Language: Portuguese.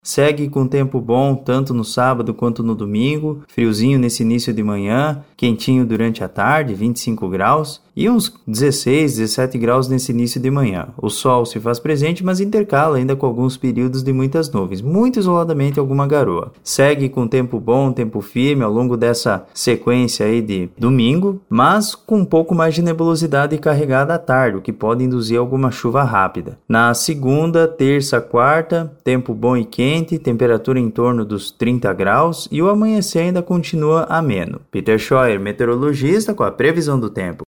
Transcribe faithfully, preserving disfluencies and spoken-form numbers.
Segue com tempo bom tanto no sábado quanto no domingo, friozinho nesse início de manhã, quentinho durante a tarde, vinte e cinco graus, e uns dezesseis, dezessete graus nesse início de manhã. O sol se faz presente, mas intercala ainda com alguns períodos de muitas nuvens, muito isoladamente alguma garoa. Segue com tempo bom, tempo firme ao longo dessa sequência aí de domingo, mas com um pouco mais de nebulosidade carregada à tarde, o que pode induzir alguma chuva rápida. Na segunda, terça, quarta, tempo bom e quente, temperatura em torno dos trinta graus e o amanhecer ainda continua ameno. Peter Scheuer, meteorologista, com a previsão do tempo.